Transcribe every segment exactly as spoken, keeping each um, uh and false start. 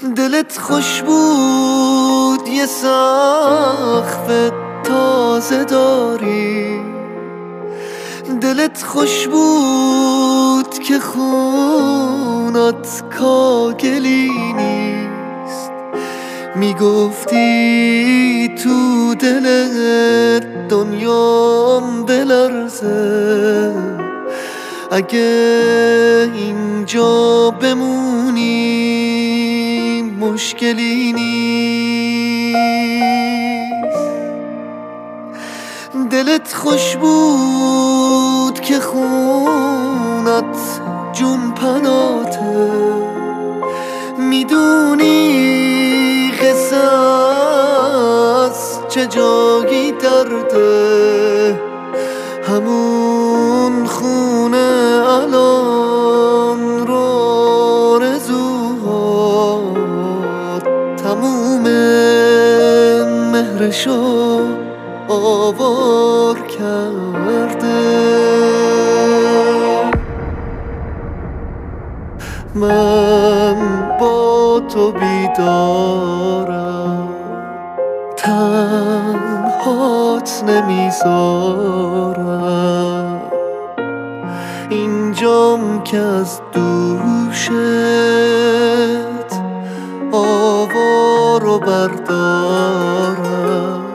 دلت خوش بود یه سقف تازه داری، دلت خوش بود که خونات کاگلی نیست. میگفتی تو دلت دنیام بلرزه، اگه اینجا بمونی مشکلی نیست. دلت خوش بود که خونت جون پناته، میدونی قصص چه جایی درده، همون خونه الان رو آرزوها تموم مهرشو آوار کرده. من با تو بیدارم، تنهات نمیذارم، اینجام که از دوشت آوارو بردارم.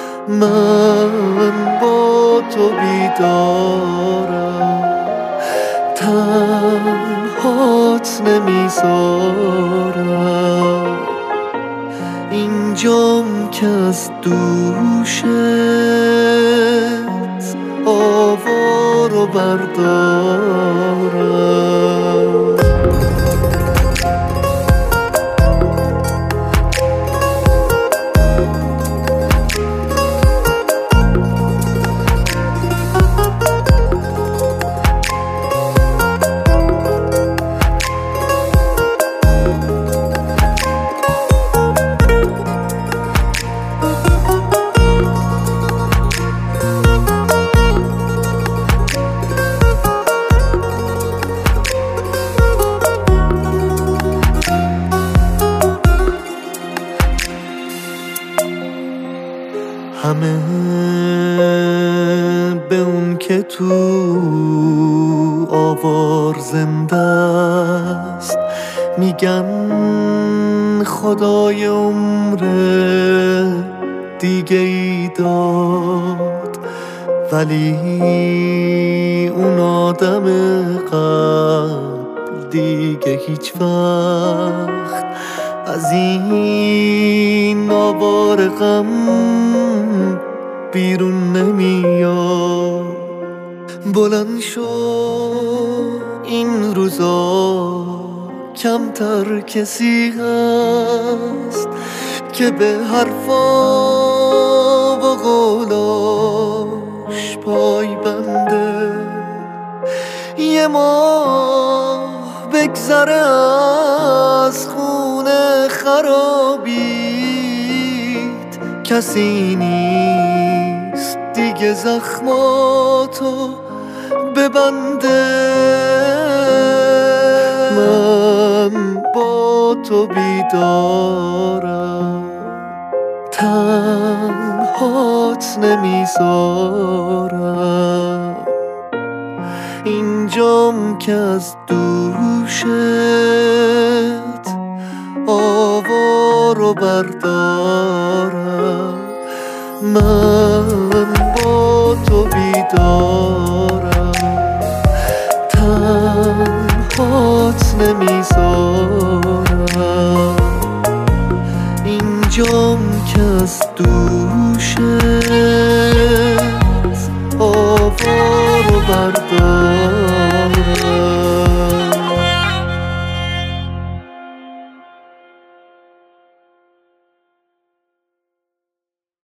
من با تو بیدارم، تنهات نمیذارم، اینجام که از دوشت آوارو بردارم. همه به اون که تو آوار زنده است میگن خدای عمر دیگه ای داد، ولی اون آدم قبل دیگه هیچ وقت از این آوار غم بیرون نمیاد. بلند شو این روزا کمتر کسی هست که به حرفا و قولاش پای بنده. یه ماه بگذره از خونه خرابیت، کسی نیست دیگه زخماتو ببنده. من با تو بیدارم، تنهات نمیذارم، اینجام که از دوشت آوارو بردارم. من با تو بیدارم، تنهات نمیذارم، اینجام که از دوشت آوارو بردارم.